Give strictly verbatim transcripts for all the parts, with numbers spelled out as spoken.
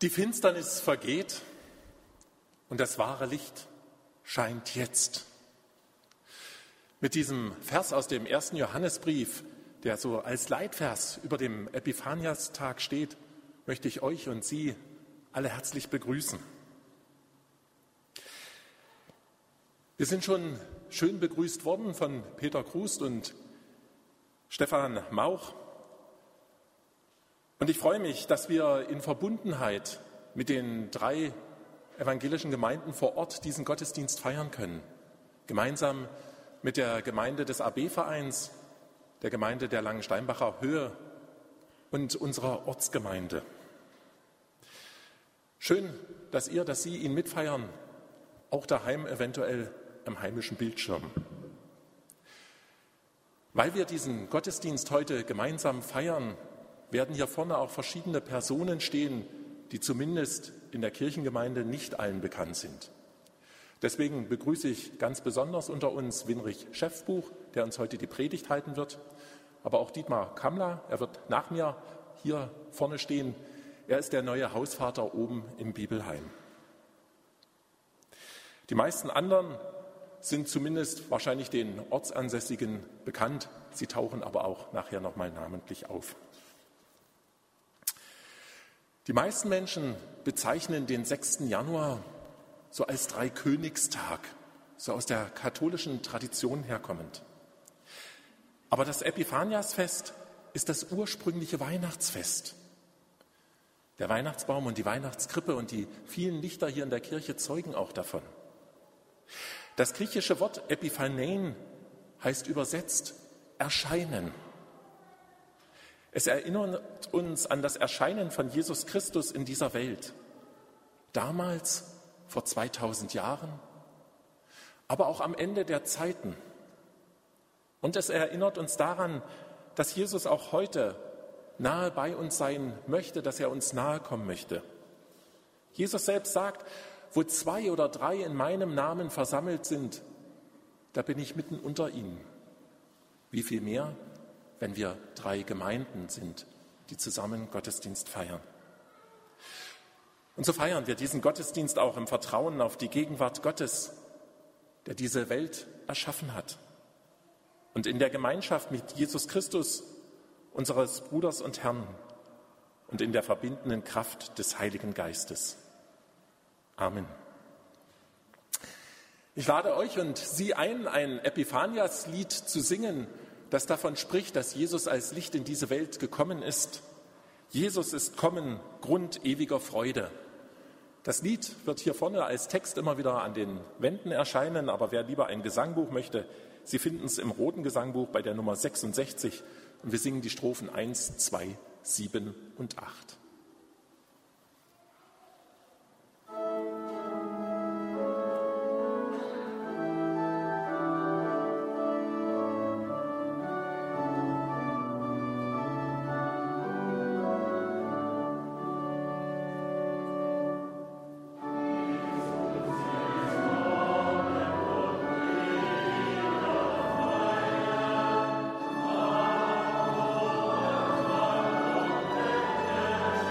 Die Finsternis vergeht und das wahre Licht scheint jetzt. Mit diesem Vers aus dem ersten Johannesbrief, der so als Leitvers über dem Epiphaniastag steht, möchte ich euch und Sie alle herzlich begrüßen. Wir sind schon schön begrüßt worden von Peter Krust und Stefan Mauch. Und ich freue mich, dass wir in Verbundenheit mit den drei evangelischen Gemeinden vor Ort diesen Gottesdienst feiern können. Gemeinsam mit der Gemeinde des A B-Vereins, der Gemeinde der Langensteinbacher Höhe und unserer Ortsgemeinde. Schön, dass ihr, dass Sie ihn mitfeiern, auch daheim eventuell am heimischen Bildschirm. Weil wir diesen Gottesdienst heute gemeinsam feiern, werden hier vorne auch verschiedene Personen stehen, die zumindest in der Kirchengemeinde nicht allen bekannt sind. Deswegen begrüße ich ganz besonders unter uns Winrich Schäfbuch, der uns heute die Predigt halten wird, aber auch Dietmar Kammler, er wird nach mir hier vorne stehen. Er ist der neue Hausvater oben im Bibelheim. Die meisten anderen sind zumindest wahrscheinlich den Ortsansässigen bekannt, sie tauchen aber auch nachher nochmal namentlich auf. Die meisten Menschen bezeichnen den sechsten Januar so als Dreikönigstag, so aus der katholischen Tradition herkommend. Aber das Epiphaniasfest ist das ursprüngliche Weihnachtsfest. Der Weihnachtsbaum und die Weihnachtskrippe und die vielen Lichter hier in der Kirche zeugen auch davon. Das griechische Wort Epiphanein heißt übersetzt erscheinen. Es erinnert uns an das Erscheinen von Jesus Christus in dieser Welt. Damals, vor zweitausend Jahren, aber auch am Ende der Zeiten. Und es erinnert uns daran, dass Jesus auch heute nahe bei uns sein möchte, dass er uns nahe kommen möchte. Jesus selbst sagt, wo zwei oder drei in meinem Namen versammelt sind, da bin ich mitten unter ihnen. Wie viel mehr, wenn wir drei Gemeinden sind, die zusammen Gottesdienst feiern. Und so feiern wir diesen Gottesdienst auch im Vertrauen auf die Gegenwart Gottes, der diese Welt erschaffen hat. Und in der Gemeinschaft mit Jesus Christus, unseres Bruders und Herrn, und in der verbindenden Kraft des Heiligen Geistes. Amen. Ich lade euch und Sie ein, ein Epiphanias-Lied zu singen, das davon spricht, dass Jesus als Licht in diese Welt gekommen ist. Jesus ist kommen, Grund ewiger Freude. Das Lied wird hier vorne als Text immer wieder an den Wänden erscheinen, aber wer lieber ein Gesangbuch möchte, Sie finden es im roten Gesangbuch bei der Nummer sechsundsechzig und wir singen die Strophen eins, zwei, sieben und acht. Amen.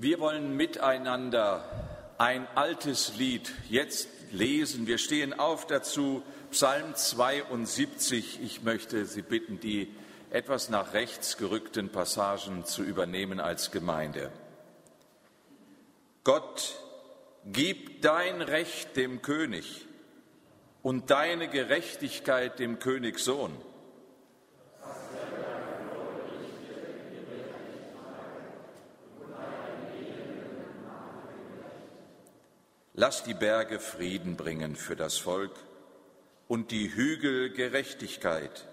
Wir wollen miteinander ein altes Lied jetzt lesen. Wir stehen auf dazu, Psalm zweiundsiebzig. Ich möchte Sie bitten, die etwas nach rechts gerückten Passagen zu übernehmen als Gemeinde. Gott, gib dein Recht dem König und deine Gerechtigkeit dem Königssohn. Lass die Berge Frieden bringen für das Volk und die Hügel Gerechtigkeit.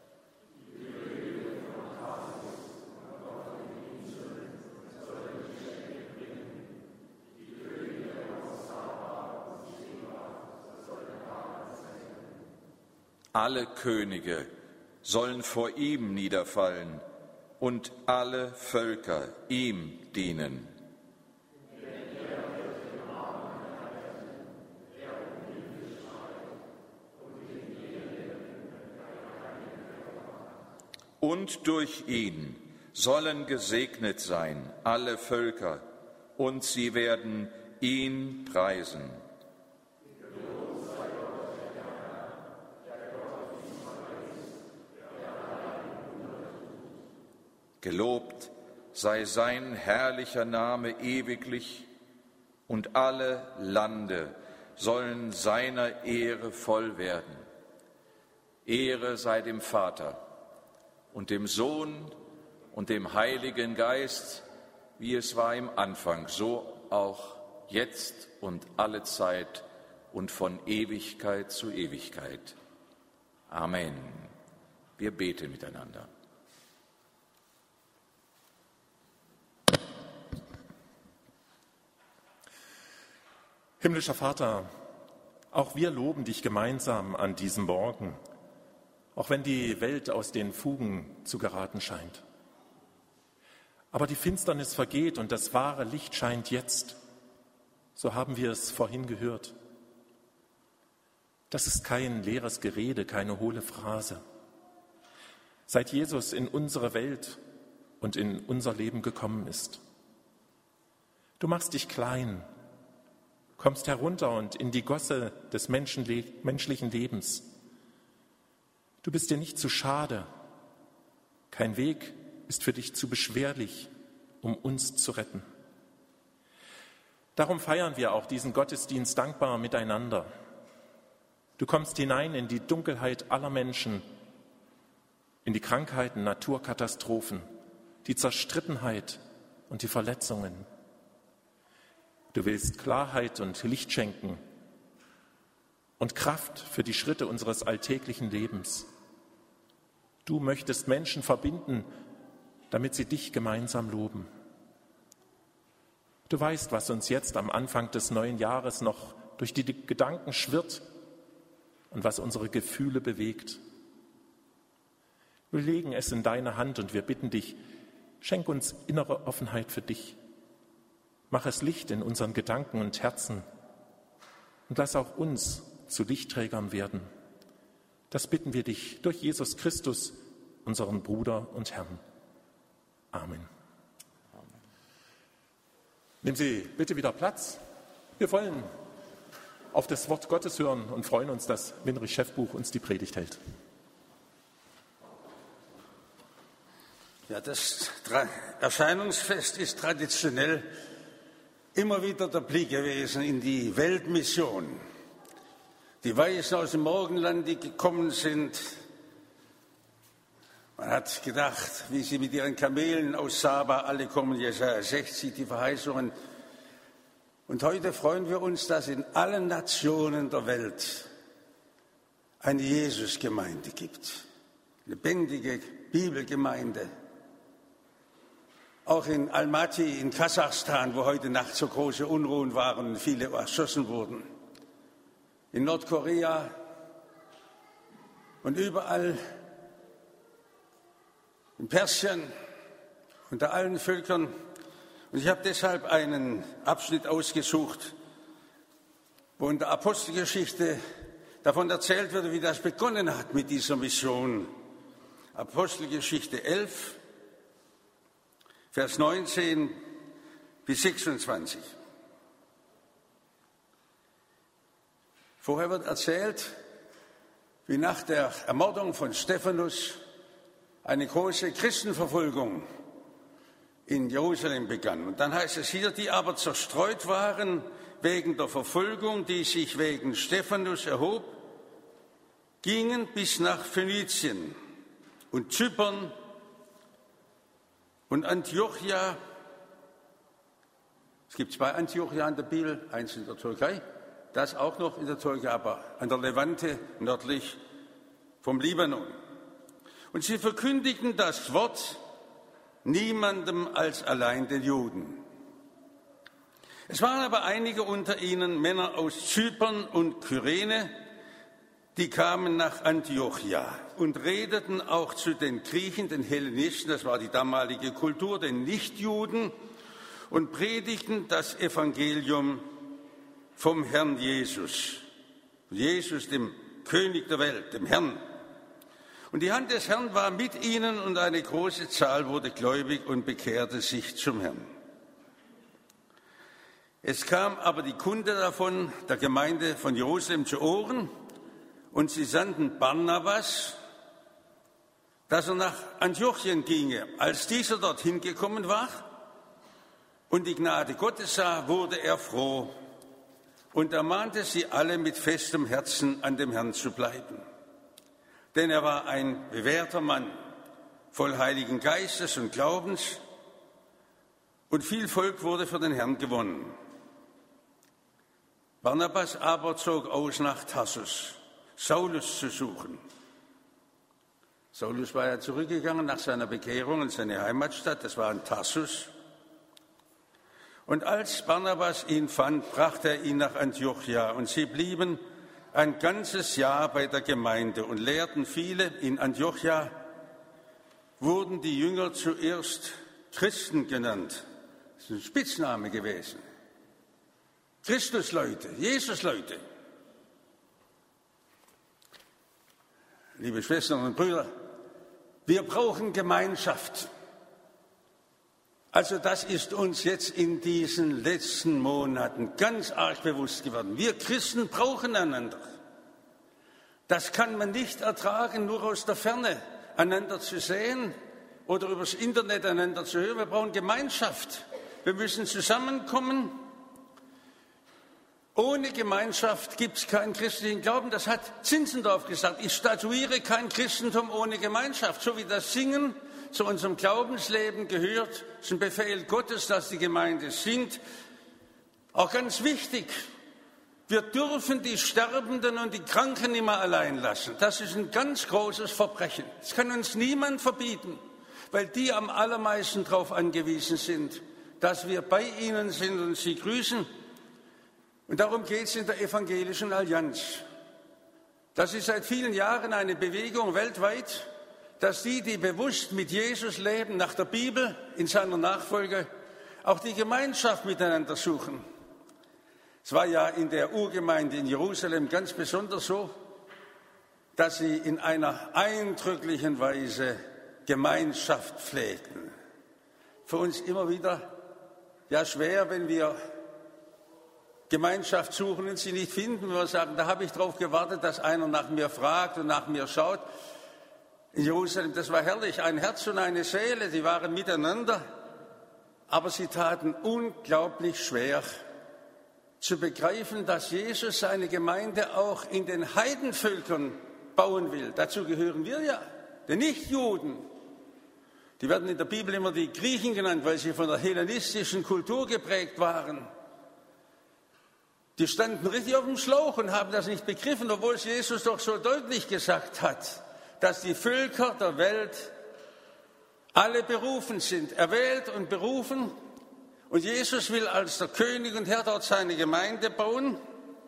Alle Könige sollen vor ihm niederfallen und alle Völker ihm dienen. Und durch ihn sollen gesegnet sein alle Völker, und sie werden ihn preisen. Gelobt sei sein herrlicher Name ewiglich, und alle Lande sollen seiner Ehre voll werden. Ehre sei dem Vater und dem Sohn und dem Heiligen Geist, wie es war im Anfang, so auch jetzt und alle Zeit und von Ewigkeit zu Ewigkeit. Amen. Wir beten miteinander. Himmlischer Vater, auch wir loben dich gemeinsam an diesem Morgen, auch wenn die Welt aus den Fugen zu geraten scheint. Aber die Finsternis vergeht und das wahre Licht scheint jetzt. So haben wir es vorhin gehört. Das ist kein leeres Gerede, keine hohle Phrase. Seit Jesus in unsere Welt und in unser Leben gekommen ist. Du machst dich klein, kommst herunter und in die Gosse des Menschenle- menschlichen Lebens. Du bist dir nicht zu schade. Kein Weg ist für dich zu beschwerlich, um uns zu retten. Darum feiern wir auch diesen Gottesdienst dankbar miteinander. Du kommst hinein in die Dunkelheit aller Menschen, in die Krankheiten, Naturkatastrophen, die Zerstrittenheit und die Verletzungen. Du willst Klarheit und Licht schenken und Kraft für die Schritte unseres alltäglichen Lebens. Du möchtest Menschen verbinden, damit sie dich gemeinsam loben. Du weißt, was uns jetzt am Anfang des neuen Jahres noch durch die Gedanken schwirrt und was unsere Gefühle bewegt. Wir legen es in deine Hand und wir bitten dich, schenk uns innere Offenheit für dich. Mach es Licht in unseren Gedanken und Herzen und lass auch uns zu Lichtträgern werden. Das bitten wir dich durch Jesus Christus, unseren Bruder und Herrn. Amen. Nehmen Sie bitte wieder Platz. Wir wollen auf das Wort Gottes hören und freuen uns, dass Winrich Schäffbuch uns die Predigt hält. Ja, das Erscheinungsfest ist traditionell immer wieder der Blick gewesen in die Weltmission. Die Weisen aus dem Morgenland, die gekommen sind. Man hat gedacht, wie sie mit ihren Kamelen aus Saba alle kommen, Jesaja sechzig, die Verheißungen. Und heute freuen wir uns, dass in allen Nationen der Welt eine Jesusgemeinde gibt. Lebendige Bibelgemeinde. Auch in Almaty in Kasachstan, wo heute Nacht so große Unruhen waren und viele erschossen wurden. In Nordkorea und überall in Persien, unter allen Völkern. Und ich habe deshalb einen Abschnitt ausgesucht, wo in der Apostelgeschichte davon erzählt wird, wie das begonnen hat mit dieser Mission. Apostelgeschichte elf, Vers neunzehn. bis sechsundzwanzig. Vorher wird erzählt, wie nach der Ermordung von Stephanus eine große Christenverfolgung in Jerusalem begann. Und dann heißt es hier, die aber zerstreut waren wegen der Verfolgung, die sich wegen Stephanus erhob, gingen bis nach Phönizien und Zypern und Antiochia. Es gibt zwei Antiochia in der Bibel, eins in der Türkei, das auch noch in der Türkei, aber an der Levante nördlich vom Libanon. Und sie verkündigten das Wort niemandem als allein den Juden. Es waren aber einige unter ihnen Männer aus Zypern und Kyrene, die kamen nach Antiochia und redeten auch zu den Griechen, den Hellenisten, das war die damalige Kultur, den Nichtjuden, und predigten das Evangelium vom Herrn Jesus, Jesus, dem König der Welt, dem Herrn. Und die Hand des Herrn war mit ihnen und eine große Zahl wurde gläubig und bekehrte sich zum Herrn. Es kam aber die Kunde davon der Gemeinde von Jerusalem zu Ohren und sie sandten Barnabas, dass er nach Antiochien ginge. Als dieser dorthin gekommen war und die Gnade Gottes sah, wurde er froh und ermahnte sie alle mit festem Herzen an dem Herrn zu bleiben. Denn er war ein bewährter Mann, voll Heiligen Geistes und Glaubens, und viel Volk wurde für den Herrn gewonnen. Barnabas aber zog aus nach Tarsus, Saulus zu suchen. Saulus war ja zurückgegangen nach seiner Bekehrung in seine Heimatstadt, das war in Tarsus. Und als Barnabas ihn fand, brachte er ihn nach Antiochia, und sie blieben ein ganzes Jahr bei der Gemeinde und lehrten viele. In Antiochia wurden die Jünger zuerst Christen genannt. Das ist ein Spitzname gewesen. Christusleute, Jesusleute. Liebe Schwestern und Brüder, wir brauchen Gemeinschaft. Also das ist uns jetzt in diesen letzten Monaten ganz arg bewusst geworden. Wir Christen brauchen einander. Das kann man nicht ertragen, nur aus der Ferne einander zu sehen oder übers Internet einander zu hören. Wir brauchen Gemeinschaft. Wir müssen zusammenkommen. Ohne Gemeinschaft gibt es keinen christlichen Glauben. Das hat Zinzendorf gesagt. Ich statuiere kein Christentum ohne Gemeinschaft. So wie das Singen zu unserem Glaubensleben gehört, ist ein Befehl Gottes, dass die Gemeinde singt. Auch ganz wichtig, wir dürfen die Sterbenden und die Kranken nicht mehr allein lassen. Das ist ein ganz großes Verbrechen. Das kann uns niemand verbieten, weil die am allermeisten darauf angewiesen sind, dass wir bei ihnen sind und sie grüßen. Und darum geht es in der Evangelischen Allianz. Das ist seit vielen Jahren eine Bewegung weltweit, dass die, die bewusst mit Jesus leben, nach der Bibel, in seiner Nachfolge, auch die Gemeinschaft miteinander suchen. Es war ja in der Urgemeinde in Jerusalem ganz besonders so, dass sie in einer eindrücklichen Weise Gemeinschaft pflegten. Für uns immer wieder ja schwer, wenn wir Gemeinschaft suchen und sie nicht finden, wenn wir sagen, da habe ich darauf gewartet, dass einer nach mir fragt und nach mir schaut. In Jerusalem, das war herrlich, ein Herz und eine Seele, die waren miteinander, aber sie taten unglaublich schwer zu begreifen, dass Jesus seine Gemeinde auch in den Heidenvölkern bauen will. Dazu gehören wir ja, die Nichtjuden. Die werden in der Bibel immer die Griechen genannt, weil sie von der hellenistischen Kultur geprägt waren. Die standen richtig auf dem Schlauch und haben das nicht begriffen, obwohl es Jesus doch so deutlich gesagt hat, dass die Völker der Welt alle berufen sind, erwählt und berufen. Und Jesus will als der König und Herr dort seine Gemeinde bauen.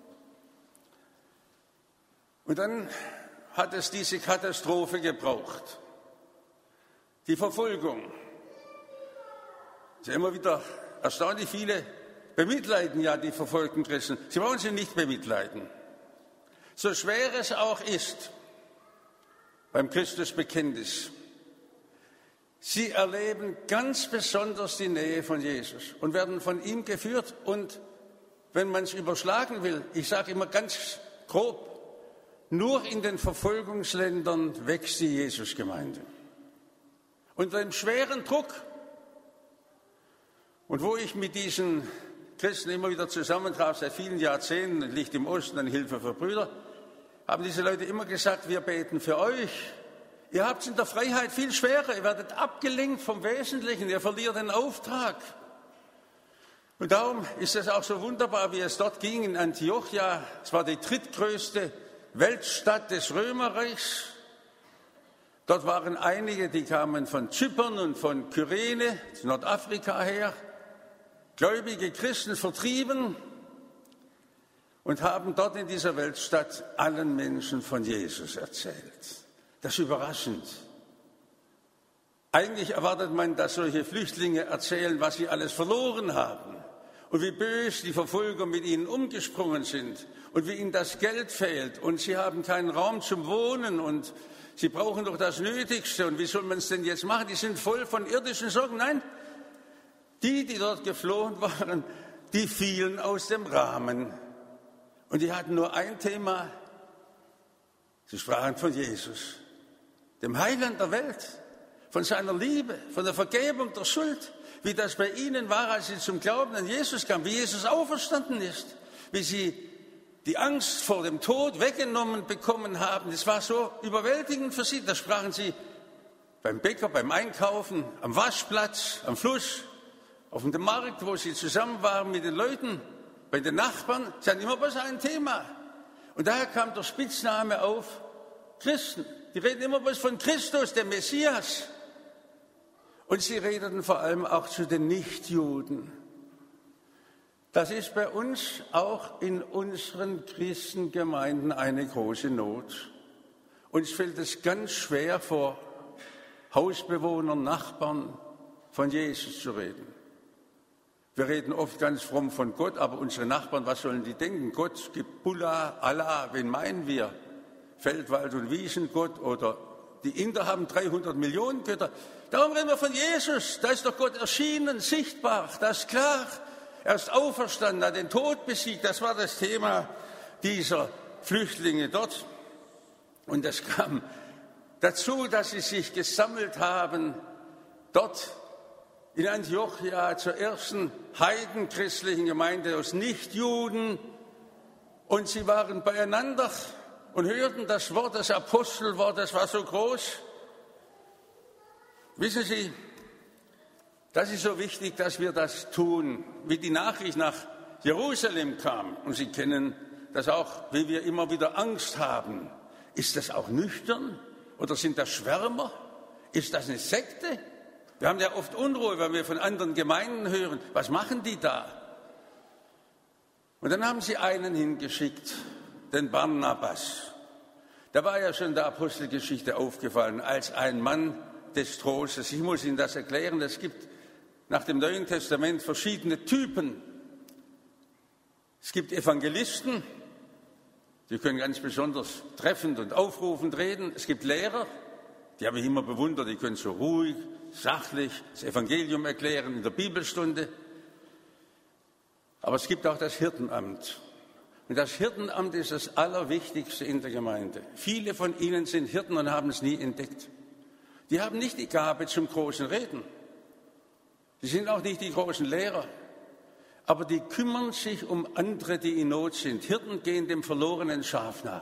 Und dann hat es diese Katastrophe gebraucht. Die Verfolgung. Es ist immer wieder erstaunlich, viele bemitleiden ja die verfolgten Christen. Sie wollen sie nicht bemitleiden. So schwer es auch ist, beim Christusbekenntnis. Sie erleben ganz besonders die Nähe von Jesus und werden von ihm geführt. Und wenn man es überschlagen will, ich sage immer ganz grob, nur in den Verfolgungsländern wächst die Jesusgemeinde. Unter dem schweren Druck, und wo ich mit diesen Christen immer wieder zusammentraf, seit vielen Jahrzehnten, Licht im Osten, eine Hilfe für Brüder, haben diese Leute immer gesagt, wir beten für euch. Ihr habt es in der Freiheit viel schwerer, ihr werdet abgelenkt vom Wesentlichen, ihr verliert den Auftrag. Und darum ist es auch so wunderbar, wie es dort ging in Antiochia. Es war die drittgrößte Weltstadt des Römerreichs. Dort waren einige, die kamen von Zypern und von Kyrene, Nordafrika her, gläubige Christen vertrieben und haben dort in dieser Weltstadt allen Menschen von Jesus erzählt. Das ist überraschend. Eigentlich erwartet man, dass solche Flüchtlinge erzählen, was sie alles verloren haben und wie böse die Verfolger mit ihnen umgesprungen sind und wie ihnen das Geld fehlt und sie haben keinen Raum zum Wohnen und sie brauchen doch das Nötigste und wie soll man es denn jetzt machen? Die sind voll von irdischen Sorgen. Nein, die, die dort geflohen waren, die fielen aus dem Rahmen und die hatten nur ein Thema. Sie sprachen von Jesus, dem Heiland der Welt, von seiner Liebe, von der Vergebung der Schuld, wie das bei ihnen war, als sie zum Glauben an Jesus kamen, wie Jesus auferstanden ist, wie sie die Angst vor dem Tod weggenommen bekommen haben. Das war so überwältigend für sie. Da sprachen sie beim Bäcker, beim Einkaufen, am Waschplatz, am Fluss, auf dem Markt, wo sie zusammen waren mit den Leuten, bei den Nachbarn. Sie hatten immer bloß ein Thema. Und daher kam der Spitzname auf Christen. Die reden immer bloß von Christus, dem Messias. Und sie redeten vor allem auch zu den Nichtjuden. Das ist bei uns auch in unseren Christengemeinden eine große Not. Uns fällt es ganz schwer, vor Hausbewohnern, Nachbarn von Jesus zu reden. Wir reden oft ganz fromm von Gott, aber unsere Nachbarn, was sollen die denken? Gott gibt Buddha, Allah, wen meinen wir? Feldwald- und Wiesengott oder die Inder haben dreihundert Millionen Götter. Darum reden wir von Jesus. Da ist doch Gott erschienen, sichtbar, das ist klar. Er ist auferstanden, hat den Tod besiegt. Das war das Thema dieser Flüchtlinge dort. Und es kam dazu, dass sie sich gesammelt haben, dort in Antiochia zur ersten heidenchristlichen Gemeinde aus Nichtjuden. Und sie waren beieinander und hörten das Wort, das Apostelwort, das war so groß. Wissen Sie, das ist so wichtig, dass wir das tun. Wie die Nachricht nach Jerusalem kam, und Sie kennen das auch, wie wir immer wieder Angst haben. Ist das auch nüchtern? Oder sind das Schwärmer? Ist das eine Sekte? Wir haben ja oft Unruhe, wenn wir von anderen Gemeinden hören. Was machen die da? Und dann haben sie einen hingeschickt, den Barnabas. Da war ja schon in der Apostelgeschichte aufgefallen, als ein Mann des Trostes. Ich muss Ihnen das erklären. Es gibt nach dem Neuen Testament verschiedene Typen. Es gibt Evangelisten, die können ganz besonders treffend und aufrufend reden. Es gibt Lehrer, die habe ich immer bewundert, die können so ruhig, sachlich das Evangelium erklären in der Bibelstunde. Aber es gibt auch das Hirtenamt. Und das Hirtenamt ist das Allerwichtigste in der Gemeinde. Viele von ihnen sind Hirten und haben es nie entdeckt. Die haben nicht die Gabe zum großen Reden. Sie sind auch nicht die großen Lehrer. Aber die kümmern sich um andere, die in Not sind. Hirten gehen dem verlorenen Schaf nach.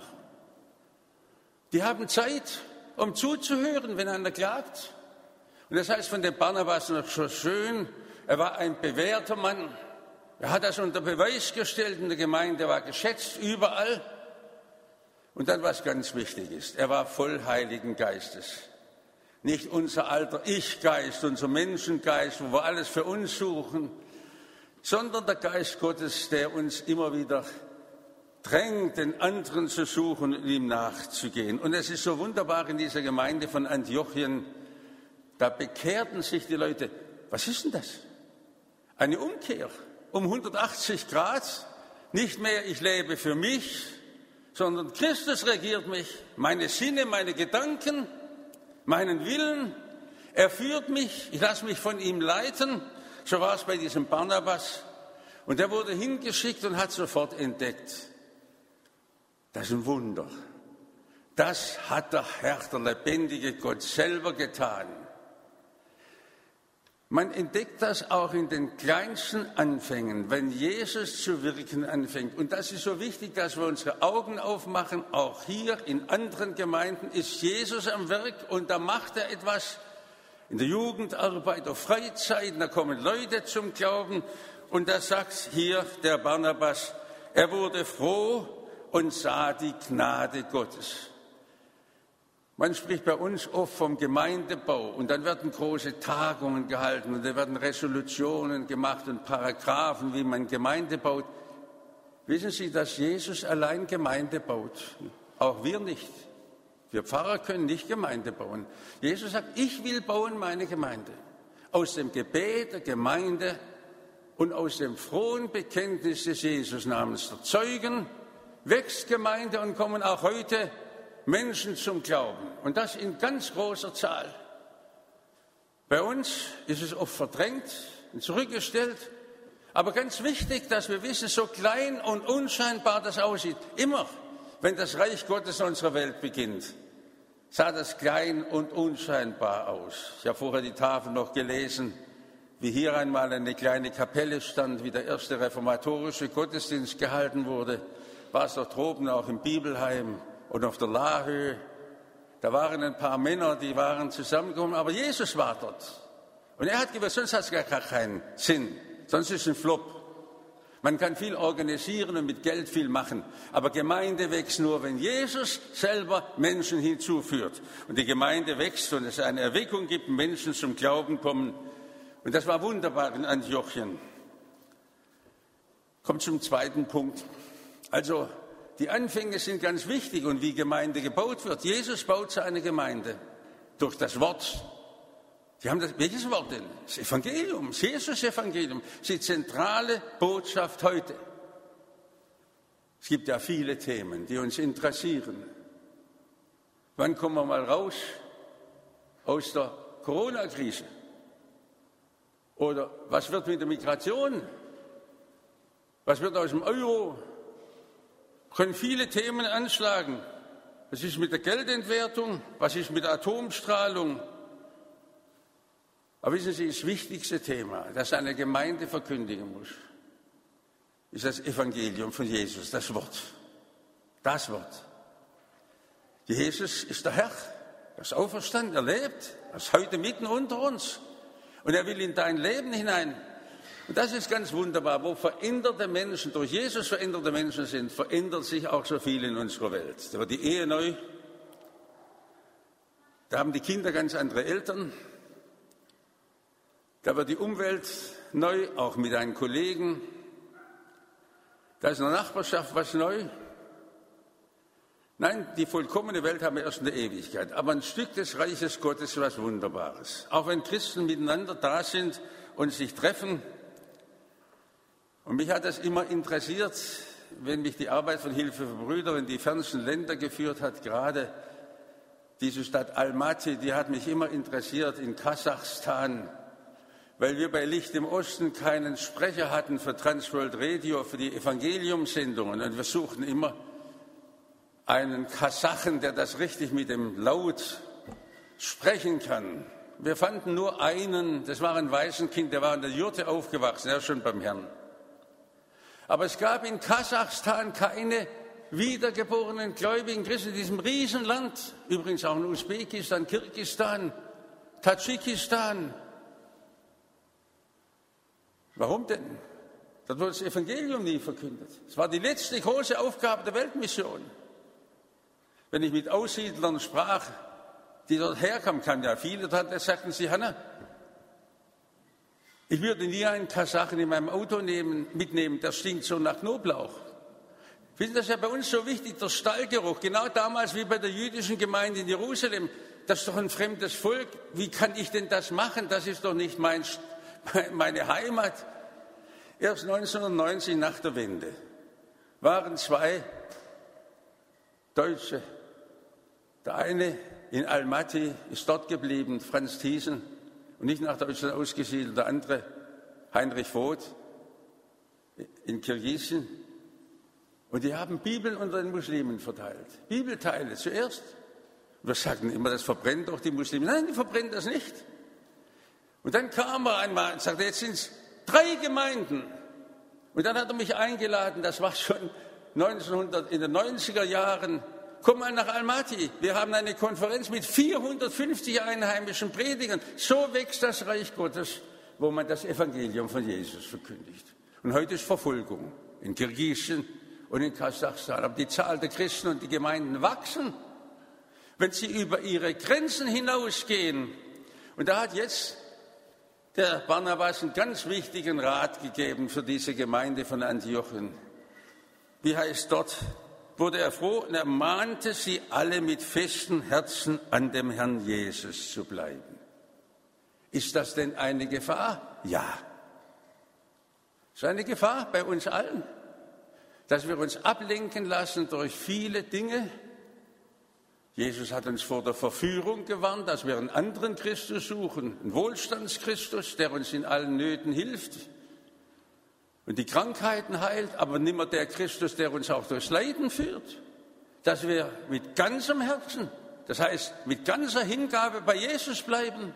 Die haben Zeit, um zuzuhören, wenn einer klagt. Und das heißt von dem Barnabas noch so schön, er war ein bewährter Mann. Er hat das unter Beweis gestellt in der Gemeinde, er war geschätzt überall. Und dann, was ganz wichtig ist, er war voll Heiligen Geistes. Nicht unser alter Ich-Geist, unser Menschengeist, wo wir alles für uns suchen, sondern der Geist Gottes, der uns immer wieder drängt, den anderen zu suchen und ihm nachzugehen. Und es ist so wunderbar in dieser Gemeinde von Antiochien, da bekehrten sich die Leute. Was ist denn das? Eine Umkehr um hundertachtzig Grad. Nicht mehr ich lebe für mich, sondern Christus regiert mich, meine Sinne, meine Gedanken, meinen Willen. Er führt mich, ich lasse mich von ihm leiten. So war es bei diesem Barnabas. Und er wurde hingeschickt und hat sofort entdeckt, das ist ein Wunder. Das hat der Herr, der lebendige Gott, selber getan. Man entdeckt das auch in den kleinsten Anfängen, wenn Jesus zu wirken anfängt. Und das ist so wichtig, dass wir unsere Augen aufmachen. Auch hier in anderen Gemeinden ist Jesus am Werk und da macht er etwas. In der Jugendarbeit, auf Freizeiten, da kommen Leute zum Glauben. Und da sagt hier der Barnabas, er wurde froh und sah die Gnade Gottes. Man spricht bei uns oft vom Gemeindebau und dann werden große Tagungen gehalten und da werden Resolutionen gemacht und Paragraphen, wie man Gemeinde baut. Wissen Sie, dass Jesus allein Gemeinde baut? Auch wir nicht. Wir Pfarrer können nicht Gemeinde bauen. Jesus sagt, ich will bauen meine Gemeinde. Aus dem Gebet der Gemeinde und aus dem frohen Bekenntnis des Jesus-Namens der Zeugen wächst Gemeinde und kommen auch heute Menschen zum Glauben. Und das in ganz großer Zahl. Bei uns ist es oft verdrängt und zurückgestellt. Aber ganz wichtig, dass wir wissen, so klein und unscheinbar das aussieht. Immer, wenn das Reich Gottes in unserer Welt beginnt, sah das klein und unscheinbar aus. Ich habe vorher die Tafel noch gelesen, wie hier einmal eine kleine Kapelle stand, wie der erste reformatorische Gottesdienst gehalten wurde. War es dort oben auch im Bibelheim und auf der Lahöhe. Da waren ein paar Männer, die waren zusammengekommen, aber Jesus war dort. Und er hat gesagt, sonst hat es gar keinen Sinn, sonst ist es ein Flop. Man kann viel organisieren und mit Geld viel machen, aber Gemeinde wächst nur, wenn Jesus selber Menschen hinzuführt. Und die Gemeinde wächst und es eine Erweckung gibt, Menschen zum Glauben kommen. Und das war wunderbar in Antiochien. Kommt zum zweiten Punkt. Also, die Anfänge sind ganz wichtig und wie Gemeinde gebaut wird. Jesus baut seine Gemeinde durch das Wort. Sie haben das, welches Wort denn? Das Evangelium, das Jesus-Evangelium, das ist die zentrale Botschaft heute. Es gibt ja viele Themen, die uns interessieren. Wann kommen wir mal raus aus der Corona-Krise? Oder was wird mit der Migration? Was wird aus dem Euro? Können viele Themen anschlagen. Was ist mit der Geldentwertung? Was ist mit der Atomstrahlung? Aber wissen Sie, das wichtigste Thema, das eine Gemeinde verkündigen muss, ist das Evangelium von Jesus, das Wort. Das Wort. Jesus ist der Herr, er ist auferstanden, er lebt, er ist heute mitten unter uns. Und er will in dein Leben hinein. Und das ist ganz wunderbar, wo veränderte Menschen, durch Jesus veränderte Menschen sind, verändert sich auch so viel in unserer Welt. Da wird die Ehe neu, da haben die Kinder ganz andere Eltern, da wird die Umwelt neu, auch mit deinen Kollegen, da ist in der Nachbarschaft was neu. Nein, die vollkommene Welt haben wir erst in der Ewigkeit, aber ein Stück des Reiches Gottes ist was Wunderbares. Auch wenn Christen miteinander da sind und sich treffen. Und mich hat das immer interessiert, wenn mich die Arbeit von Hilfe für Brüder in die fernsten Länder geführt hat, gerade diese Stadt Almaty, die hat mich immer interessiert in Kasachstan, weil wir bei Licht im Osten keinen Sprecher hatten für Transworld Radio, für die Evangeliumssendungen. Und wir suchten immer einen Kasachen, der das richtig mit dem Laut sprechen kann. Wir fanden nur einen, das war ein Waisenkind, der war in der Jurte aufgewachsen, er ist schon beim Herrn. Aber es gab in Kasachstan keine wiedergeborenen gläubigen Christen in diesem Riesenland, übrigens auch in Usbekistan, Kirgisistan, Tadschikistan. Warum denn? Dort wurde das Evangelium nie verkündet. Es war die letzte große Aufgabe der Weltmission. Wenn ich mit Aussiedlern sprach, die dort herkamen, kamen ja viele, da sagten sie, Hanna, ich würde nie einen Kasachen in meinem Auto nehmen, mitnehmen, der stinkt so nach Knoblauch. Wissen Sie, das ist ja bei uns so wichtig, der Stallgeruch, genau damals wie bei der jüdischen Gemeinde in Jerusalem. Das ist doch ein fremdes Volk, wie kann ich denn das machen? Das ist doch nicht mein, meine Heimat. Erst neunzehnhundertneunzig nach der Wende waren zwei Deutsche. Der eine in Almaty ist dort geblieben, Franz Thiessen, und nicht nach Deutschland ausgesiedelt, der andere, Heinrich Voth, in Kirgisien. Und die haben Bibeln unter den Muslimen verteilt. Bibelteile zuerst. Wir sagten immer, das verbrennt doch die Muslime. Nein, die verbrennen das nicht. Und dann kam er einmal und sagte, jetzt sind es drei Gemeinden. Und dann hat er mich eingeladen, das war schon neunzehnhundert, in den neunziger Jahren, komm mal nach Almaty. Wir haben eine Konferenz mit vierhundertfünfzig einheimischen Predigern. So wächst das Reich Gottes, wo man das Evangelium von Jesus verkündigt. Und heute ist Verfolgung in Kirgisien und in Kasachstan. Aber die Zahl der Christen und die Gemeinden wachsen, wenn sie über ihre Grenzen hinausgehen. Und da hat jetzt der Barnabas einen ganz wichtigen Rat gegeben für diese Gemeinde von Antiochien. Wie heißt dort? Wurde er froh und ermahnte sie alle mit festem Herzen an dem Herrn Jesus zu bleiben. Ist das denn eine Gefahr? Ja. Es ist eine Gefahr bei uns allen, dass wir uns ablenken lassen durch viele Dinge. Jesus hat uns vor der Verführung gewarnt, dass wir einen anderen Christus suchen, einen Wohlstandschristus, der uns in allen Nöten hilft und die Krankheiten heilt, aber nimmer der Christus, der uns auch durchs Leiden führt. Dass wir mit ganzem Herzen, das heißt mit ganzer Hingabe bei Jesus bleiben.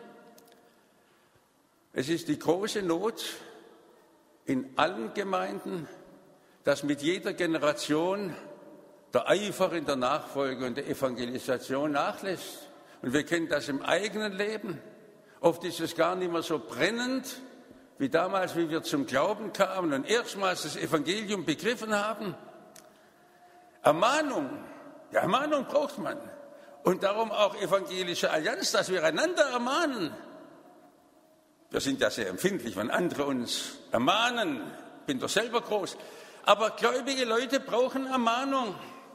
Es ist die große Not in allen Gemeinden, dass mit jeder Generation der Eifer in der Nachfolge und der Evangelisation nachlässt. Und wir kennen das im eigenen Leben. Oft ist es gar nicht mehr so brennend, wie damals, wie wir zum Glauben kamen und erstmals das Evangelium begriffen haben. Ermahnung, ja, Ermahnung braucht man. Und darum auch evangelische Allianz, dass wir einander ermahnen. Wir sind ja sehr empfindlich, wenn andere uns ermahnen. Ich bin doch selber groß. Aber gläubige Leute brauchen Ermahnung.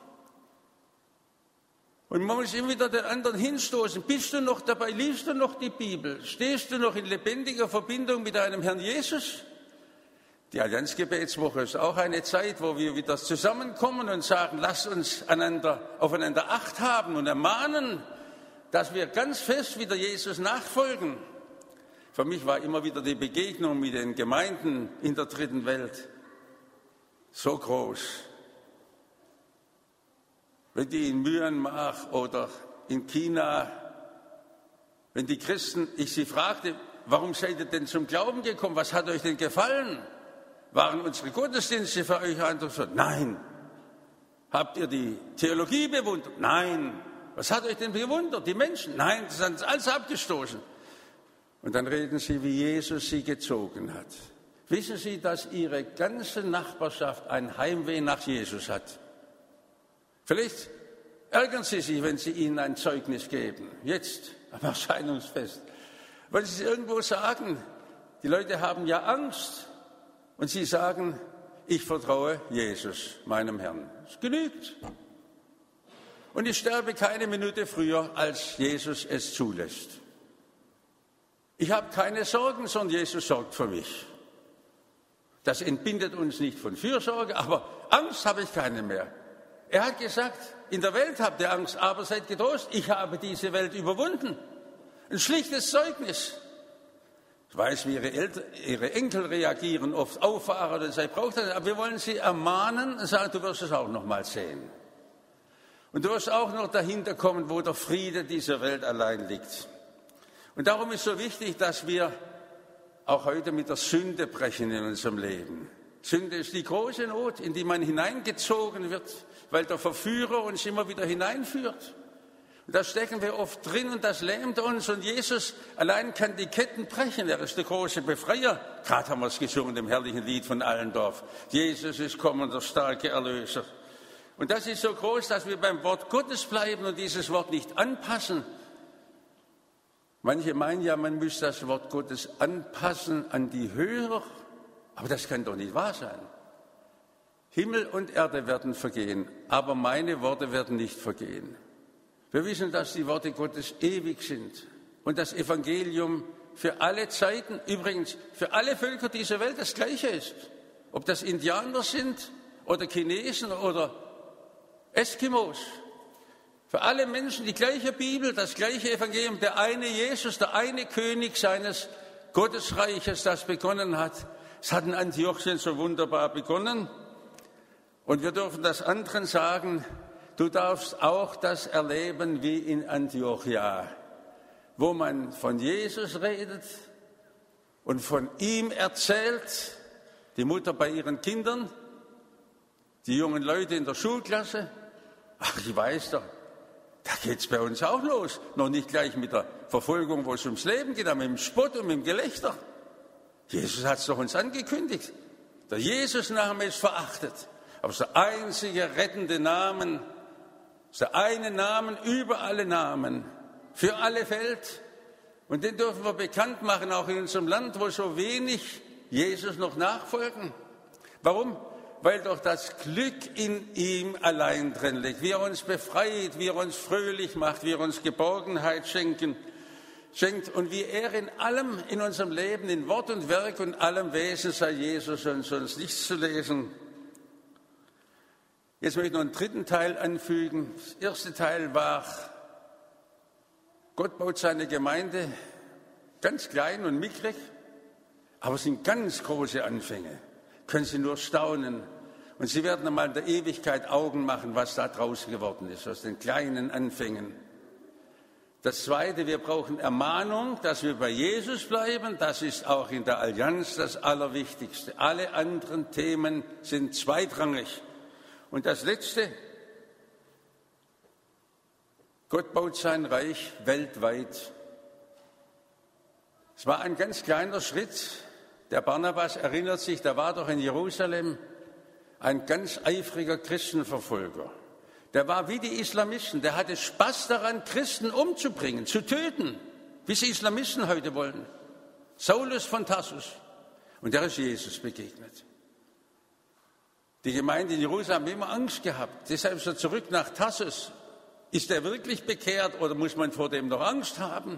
Und man muss immer wieder den anderen hinstoßen. Bist du noch dabei? Liest du noch die Bibel? Stehst du noch in lebendiger Verbindung mit deinem Herrn Jesus? Die Allianzgebetswoche ist auch eine Zeit, wo wir wieder zusammenkommen und sagen, lasst uns einander, aufeinander Acht haben und ermahnen, dass wir ganz fest wieder Jesus nachfolgen. Für mich war immer wieder die Begegnung mit den Gemeinden in der dritten Welt so groß. Wenn die in Myanmar oder in China, wenn die Christen, ich sie fragte, warum seid ihr denn zum Glauben gekommen? Was hat euch denn gefallen? Waren unsere Gottesdienste für euch interessant? Nein. Habt ihr die Theologie bewundert? Nein. Was hat euch denn bewundert? Die Menschen? Nein, das hat uns alles abgestoßen. Und dann reden sie, wie Jesus sie gezogen hat. Wissen Sie, dass Ihre ganze Nachbarschaft ein Heimweh nach Jesus hat? Vielleicht ärgern Sie sich, wenn Sie ihnen ein Zeugnis geben, jetzt am Erscheinungsfest. Wenn Sie es irgendwo sagen, die Leute haben ja Angst und Sie sagen, ich vertraue Jesus, meinem Herrn. Es genügt. Und ich sterbe keine Minute früher, als Jesus es zulässt. Ich habe keine Sorgen, sondern Jesus sorgt für mich. Das entbindet uns nicht von Fürsorge, aber Angst habe ich keine mehr. Er hat gesagt, in der Welt habt ihr Angst, aber seid getrost, ich habe diese Welt überwunden. Ein schlichtes Zeugnis. Ich weiß, wie ihre, Eltern, ihre Enkel reagieren, oft auffahren und sagen, braucht das, aber wir wollen sie ermahnen und sagen, du wirst es auch noch mal sehen. Und du wirst auch noch dahinter kommen, wo der Friede dieser Welt allein liegt. Und darum ist so wichtig, dass wir auch heute mit der Sünde brechen in unserem Leben. Sünde ist die große Not, in die man hineingezogen wird, weil der Verführer uns immer wieder hineinführt. Und da stecken wir oft drin und das lähmt uns. Und Jesus allein kann die Ketten brechen. Er ist der große Befreier. Gerade haben wir es gesungen, im herrlichen Lied von Allendorf. Jesus ist kommen, der starke Erlöser. Und das ist so groß, dass wir beim Wort Gottes bleiben und dieses Wort nicht anpassen. Manche meinen ja, man müsste das Wort Gottes anpassen an die Hörer. Aber das kann doch nicht wahr sein. Himmel und Erde werden vergehen, aber meine Worte werden nicht vergehen. Wir wissen, dass die Worte Gottes ewig sind und das Evangelium für alle Zeiten, übrigens für alle Völker dieser Welt das Gleiche ist. Ob das Indianer sind oder Chinesen oder Eskimos. Für alle Menschen die gleiche Bibel, das gleiche Evangelium, der eine Jesus, der eine König seines Gottesreiches, das begonnen hat. Es hat in Antiochien so wunderbar begonnen. Und wir dürfen das anderen sagen, du darfst auch das erleben wie in Antiochia, wo man von Jesus redet und von ihm erzählt, die Mutter bei ihren Kindern, die jungen Leute in der Schulklasse. Ach, ich weiß doch, da geht's bei uns auch los. Noch nicht gleich mit der Verfolgung, wo es ums Leben geht, aber mit dem Spott und mit dem Gelächter. Jesus hat es doch uns angekündigt. Der Jesus-Name ist verachtet. Aber es ist der einzige rettende Name, es ist der eine Name über alle Namen, für alle Welt. Und den dürfen wir bekannt machen, auch in unserem Land, wo so wenig Jesus noch nachfolgen. Warum? Weil doch das Glück in ihm allein drin liegt, wie er uns befreit, wie er uns fröhlich macht, wie er uns Geborgenheit schenken, schenkt und wie er in allem in unserem Leben, in Wort und Werk und allem Wesen sei Jesus und sonst nichts zu lesen. Jetzt möchte ich noch einen dritten Teil anfügen. Das erste Teil war, Gott baut seine Gemeinde ganz klein und mickrig, aber es sind ganz große Anfänge. Können Sie nur staunen. Und Sie werden einmal in der Ewigkeit Augen machen, was da draußen geworden ist, aus den kleinen Anfängen. Das Zweite, wir brauchen Ermahnung, dass wir bei Jesus bleiben. Das ist auch in der Allianz das Allerwichtigste. Alle anderen Themen sind zweitrangig. Und das Letzte, Gott baut sein Reich weltweit. Es war ein ganz kleiner Schritt. Der Barnabas erinnert sich, da war doch in Jerusalem ein ganz eifriger Christenverfolger. Der war wie die Islamisten, der hatte Spaß daran, Christen umzubringen, zu töten, wie sie Islamisten heute wollen. Saulus von Tarsus. Und der ist Jesus begegnet. Die Gemeinde in Jerusalem hat immer Angst gehabt, deshalb ist er zurück nach Tarsus. Ist er wirklich bekehrt oder muss man vor dem noch Angst haben?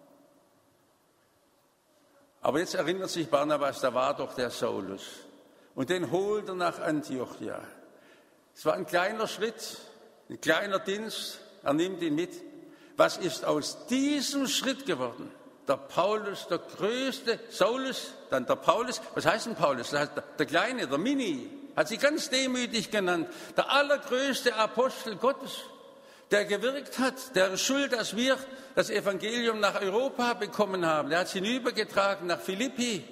Aber jetzt erinnert sich Barnabas, da war doch der Saulus. Und den holt er nach Antiochia. Es war ein kleiner Schritt, ein kleiner Dienst, er nimmt ihn mit. Was ist aus diesem Schritt geworden? Der Paulus, der größte, Saulus, dann der Paulus. Was heißt denn Paulus? Das heißt der, der Kleine, der Mini, hat sich ganz demütig genannt. Der allergrößte Apostel Gottes, der gewirkt hat, der ist schuld, dass wir das Evangelium nach Europa bekommen haben. Der hat es hinübergetragen nach Philippi,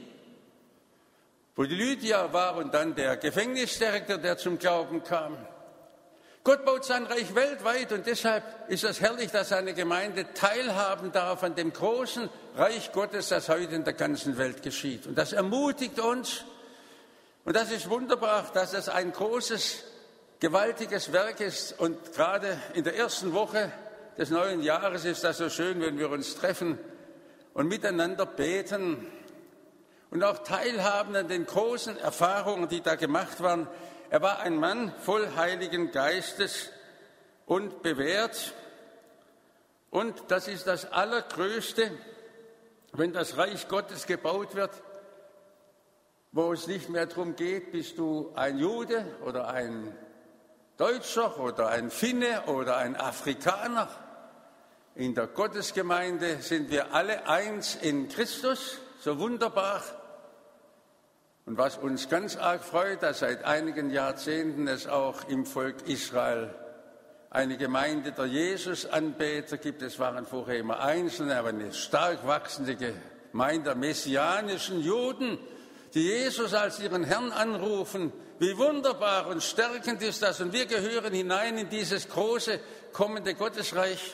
wo die Lydia war und dann der Gefängnisdirektor, der zum Glauben kam. Gott baut sein Reich weltweit und deshalb ist es herrlich, dass seine Gemeinde teilhaben darf an dem großen Reich Gottes, das heute in der ganzen Welt geschieht. Und das ermutigt uns. Und das ist wunderbar, dass es ein großes, gewaltiges Werk ist. Und gerade in der ersten Woche des neuen Jahres ist das so schön, wenn wir uns treffen und miteinander beten und auch teilhaben an den großen Erfahrungen, die da gemacht waren. Er war ein Mann voll Heiligen Geistes und bewährt. Und das ist das Allergrößte, wenn das Reich Gottes gebaut wird, wo es nicht mehr darum geht, bist du ein Jude oder ein Deutscher oder ein Finne oder ein Afrikaner. In der Gottesgemeinde sind wir alle eins in Christus, so wunderbar. Und was uns ganz arg freut, dass seit einigen Jahrzehnten es auch im Volk Israel eine Gemeinde der Jesus-Anbeter gibt. Es waren vorher immer Einzelne, aber eine stark wachsende Gemeinde der messianischen Juden, die Jesus als ihren Herrn anrufen. Wie wunderbar und stärkend ist das. Und wir gehören hinein in dieses große, kommende Gottesreich.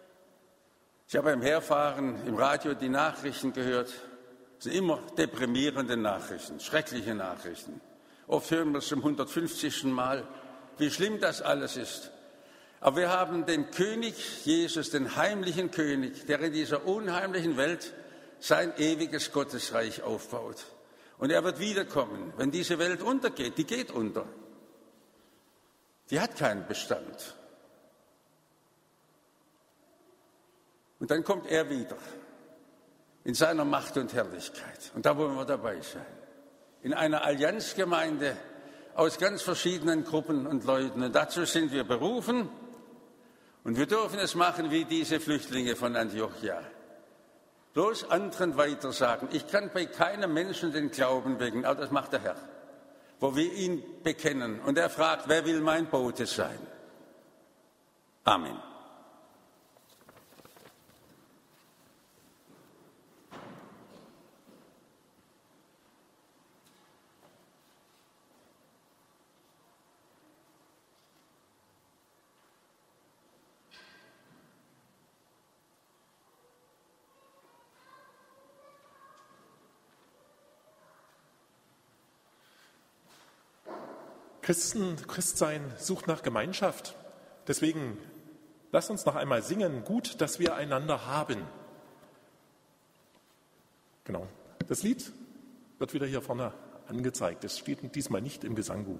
Ich habe beim Herfahren im Radio die Nachrichten gehört. Es sind immer deprimierende Nachrichten, schreckliche Nachrichten. Oft hören wir es zum hundertfünfzigsten Mal, wie schlimm das alles ist. Aber wir haben den König Jesus, den heimlichen König, der in dieser unheimlichen Welt sein ewiges Gottesreich aufbaut. Und er wird wiederkommen, wenn diese Welt untergeht. Die geht unter. Die hat keinen Bestand. Und dann kommt er wieder. In seiner Macht und Herrlichkeit. Und da wollen wir dabei sein. In einer Allianzgemeinde aus ganz verschiedenen Gruppen und Leuten. Und dazu sind wir berufen. Und wir dürfen es machen wie diese Flüchtlinge von Antiochia. Bloß anderen weitersagen. Ich kann bei keinem Menschen den Glauben wecken, aber das macht der Herr. Wo wir ihn bekennen. Und er fragt, wer will mein Bote sein? Amen. Christen, Christsein sucht nach Gemeinschaft. Deswegen lasst uns noch einmal singen, gut, dass wir einander haben. Genau, das Lied wird wieder hier vorne angezeigt. Es steht diesmal nicht im Gesangbuch.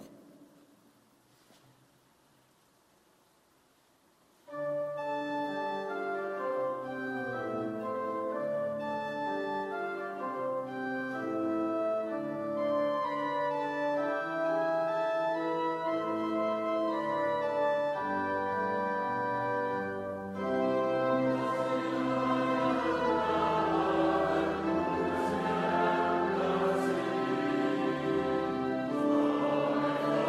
Amen.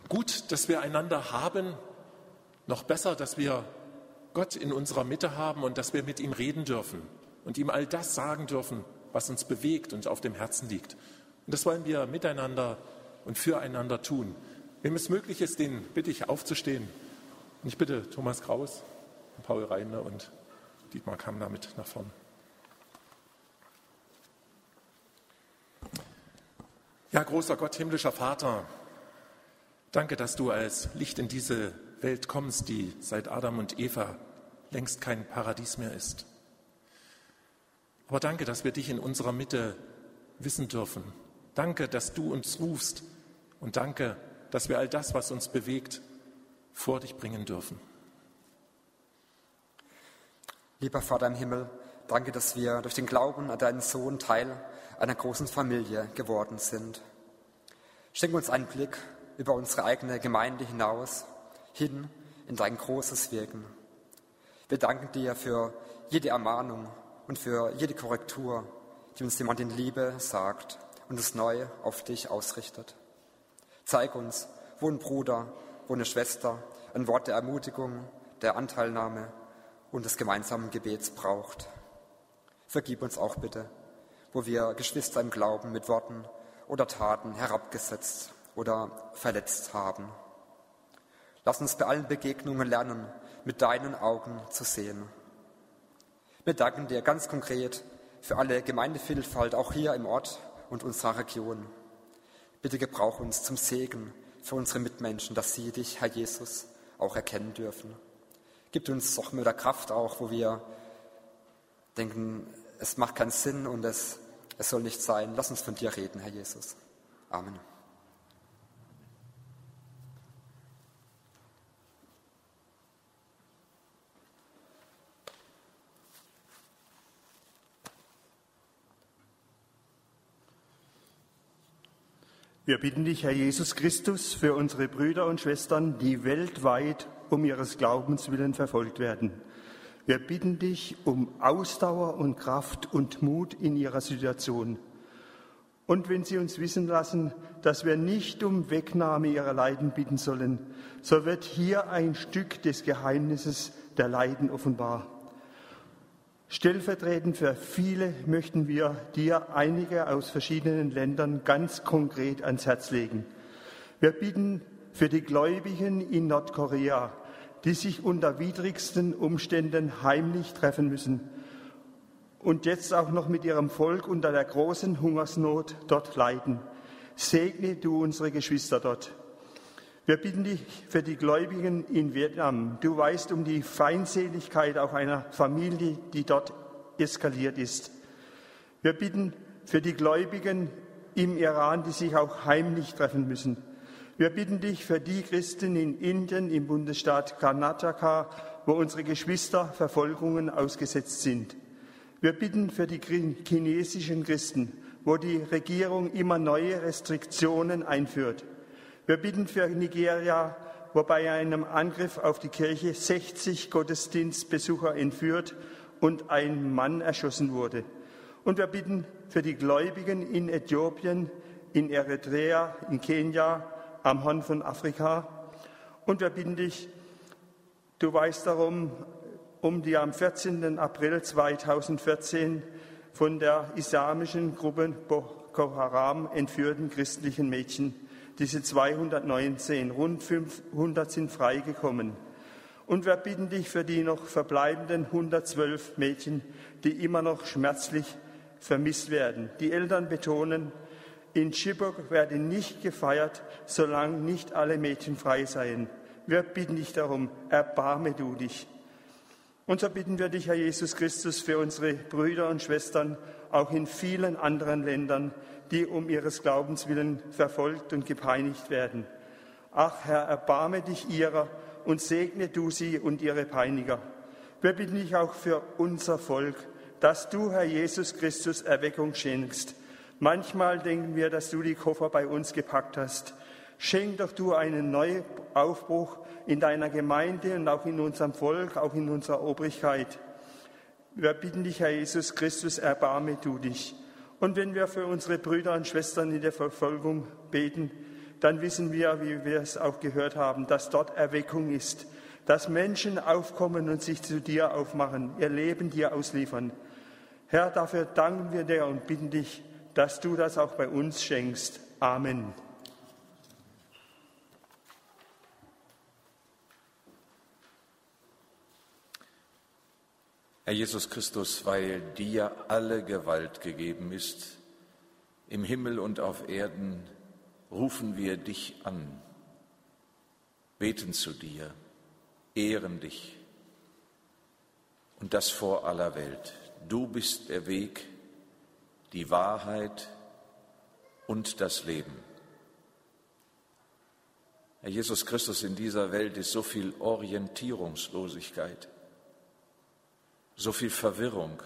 Gut, dass wir einander haben, noch besser, dass wir Gott in unserer Mitte haben und dass wir mit ihm reden dürfen und ihm all das sagen dürfen, was uns bewegt und auf dem Herzen liegt. Und das wollen wir miteinander und füreinander tun. Wem es möglich ist, den bitte ich aufzustehen. Und ich bitte Thomas Kraus, Paul Reiner und Dietmar Kamm damit nach vorne. Ja, großer Gott, himmlischer Vater, danke, dass du als Licht in diese Welt kommst, die seit Adam und Eva längst kein Paradies mehr ist. Aber danke, dass wir dich in unserer Mitte wissen dürfen. Danke, dass du uns rufst und danke, dass wir all das, was uns bewegt, vor dich bringen dürfen. Lieber Vater im Himmel, danke, dass wir durch den Glauben an deinen Sohn Teil einer großen Familie geworden sind. Schenk uns einen Blick über unsere eigene Gemeinde hinaus, hin in dein großes Wirken. Wir danken dir für jede Ermahnung und für jede Korrektur, die uns jemand in Liebe sagt und uns neu auf dich ausrichtet. Zeig uns, wo ein Bruder, wo eine Schwester ein Wort der Ermutigung, der Anteilnahme und des gemeinsamen Gebets braucht. Vergib uns auch bitte, wo wir Geschwister im Glauben mit Worten oder Taten herabgesetzt oder verletzt haben. Lass uns bei allen Begegnungen lernen, mit deinen Augen zu sehen. Wir danken dir ganz konkret für alle Gemeindevielfalt, auch hier im Ort und unserer Region. Bitte gebrauch uns zum Segen für unsere Mitmenschen, dass sie dich, Herr Jesus, auch erkennen dürfen. Gib uns auch mehr Kraft auch, wo wir denken, es macht keinen Sinn und es, es soll nicht sein. Lass uns von dir reden, Herr Jesus. Amen. Wir bitten dich, Herr Jesus Christus, für unsere Brüder und Schwestern, die weltweit um ihres Glaubens willen verfolgt werden. Wir bitten dich um Ausdauer und Kraft und Mut in ihrer Situation. Und wenn sie uns wissen lassen, dass wir nicht um Wegnahme ihrer Leiden bitten sollen, so wird hier ein Stück des Geheimnisses der Leiden offenbar. Stellvertretend für viele möchten wir dir einige aus verschiedenen Ländern ganz konkret ans Herz legen. Wir bitten für die Gläubigen in Nordkorea, die sich unter widrigsten Umständen heimlich treffen müssen und jetzt auch noch mit ihrem Volk unter der großen Hungersnot dort leiden. Segne du unsere Geschwister dort. Wir bitten dich für die Gläubigen in Vietnam. Du weißt um die Feindseligkeit auch einer Familie, die dort eskaliert ist. Wir bitten für die Gläubigen im Iran, die sich auch heimlich treffen müssen. Wir bitten dich für die Christen in Indien, im Bundesstaat Karnataka, wo unsere Geschwister Verfolgungen ausgesetzt sind. Wir bitten für die chinesischen Christen, wo die Regierung immer neue Restriktionen einführt. Wir bitten für Nigeria, wo bei einem Angriff auf die Kirche sechzig Gottesdienstbesucher entführt und ein Mann erschossen wurde. Und wir bitten für die Gläubigen in Äthiopien, in Eritrea, in Kenia, am Horn von Afrika. Und wir bitten dich, du weißt darum, um die am vierzehnten April zweitausendvierzehn von der islamischen Gruppe Boko Haram entführten christlichen Mädchen. Diese zweihundertneunzehn, rund fünfhundert sind freigekommen. Und wir bitten dich für die noch verbleibenden hundertzwölf Mädchen, die immer noch schmerzlich vermisst werden. Die Eltern betonen, in Chibok werde nicht gefeiert, solange nicht alle Mädchen frei seien. Wir bitten dich darum, erbarme du dich. Und so bitten wir dich, Herr Jesus Christus, für unsere Brüder und Schwestern, auch in vielen anderen Ländern, die um ihres Glaubens willen verfolgt und gepeinigt werden. Ach Herr, erbarme dich ihrer und segne du sie und ihre Peiniger. Wir bitten dich auch für unser Volk, dass du, Herr Jesus Christus, Erweckung schenkst. Manchmal denken wir, dass du die Koffer bei uns gepackt hast. Schenk doch du einen neuen Aufbruch in deiner Gemeinde und auch in unserem Volk, auch in unserer Obrigkeit. Wir bitten dich, Herr Jesus Christus, erbarme du dich. Und wenn wir für unsere Brüder und Schwestern in der Verfolgung beten, dann wissen wir, wie wir es auch gehört haben, dass dort Erweckung ist, dass Menschen aufkommen und sich zu dir aufmachen, ihr Leben dir ausliefern. Herr, dafür danken wir dir und bitten dich, dass du das auch bei uns schenkst. Amen. Herr Jesus Christus, weil dir alle Gewalt gegeben ist, im Himmel und auf Erden, rufen wir dich an, beten zu dir, ehren dich und das vor aller Welt. Du bist der Weg, die Wahrheit und das Leben. Herr Jesus Christus, in dieser Welt ist so viel Orientierungslosigkeit, so viel Verwirrung.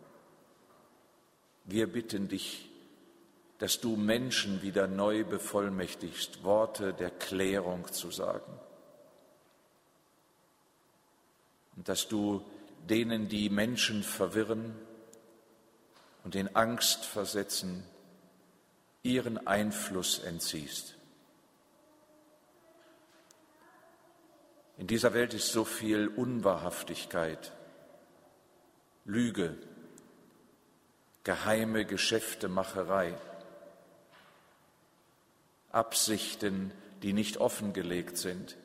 Wir bitten dich, dass du Menschen wieder neu bevollmächtigst, Worte der Klärung zu sagen. Und dass du denen, die Menschen verwirren und in Angst versetzen, ihren Einfluss entziehst. In dieser Welt ist so viel Unwahrhaftigkeit, Lüge, geheime Geschäftemacherei, Absichten, die nicht offengelegt sind.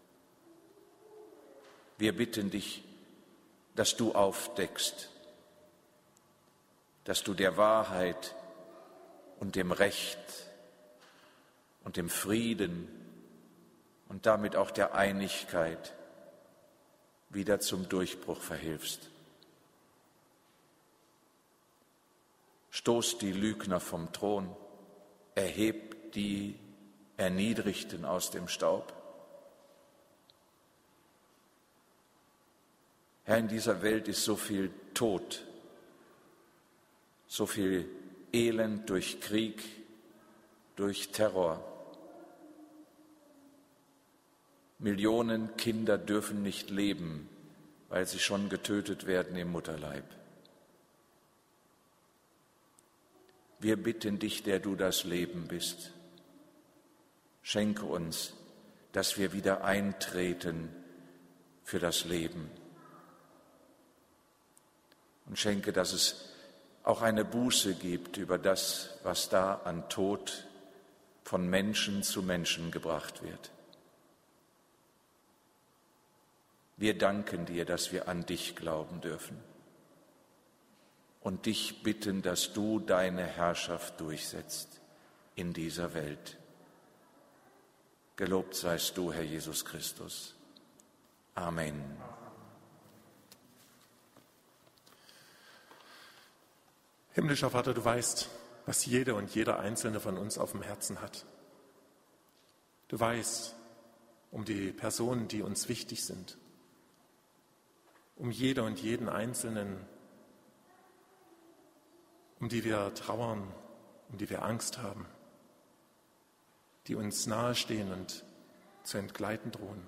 Wir bitten dich, dass du aufdeckst, dass du der Wahrheit und dem Recht und dem Frieden und damit auch der Einigkeit wieder zum Durchbruch verhilfst. Stoß die Lügner vom Thron, erheb die Erniedrigten aus dem Staub. Herr, in dieser Welt ist so viel Tod, so viel Elend durch Krieg, durch Terror. Millionen Kinder dürfen nicht leben, weil sie schon getötet werden im Mutterleib. Wir bitten dich, der du das Leben bist, schenke uns, dass wir wieder eintreten für das Leben. Und schenke, dass es auch eine Buße gibt über das, was da an Tod von Menschen zu Menschen gebracht wird. Wir danken dir, dass wir an dich glauben dürfen und dich bitten, dass du deine Herrschaft durchsetzt in dieser Welt. Gelobt seist du, Herr Jesus Christus. Amen. Himmlischer Vater, du weißt, was jede und jeder Einzelne von uns auf dem Herzen hat. Du weißt um die Personen, die uns wichtig sind, um jede und jeden Einzelnen, um die wir trauern, um die wir Angst haben, die uns nahestehen und zu entgleiten drohen.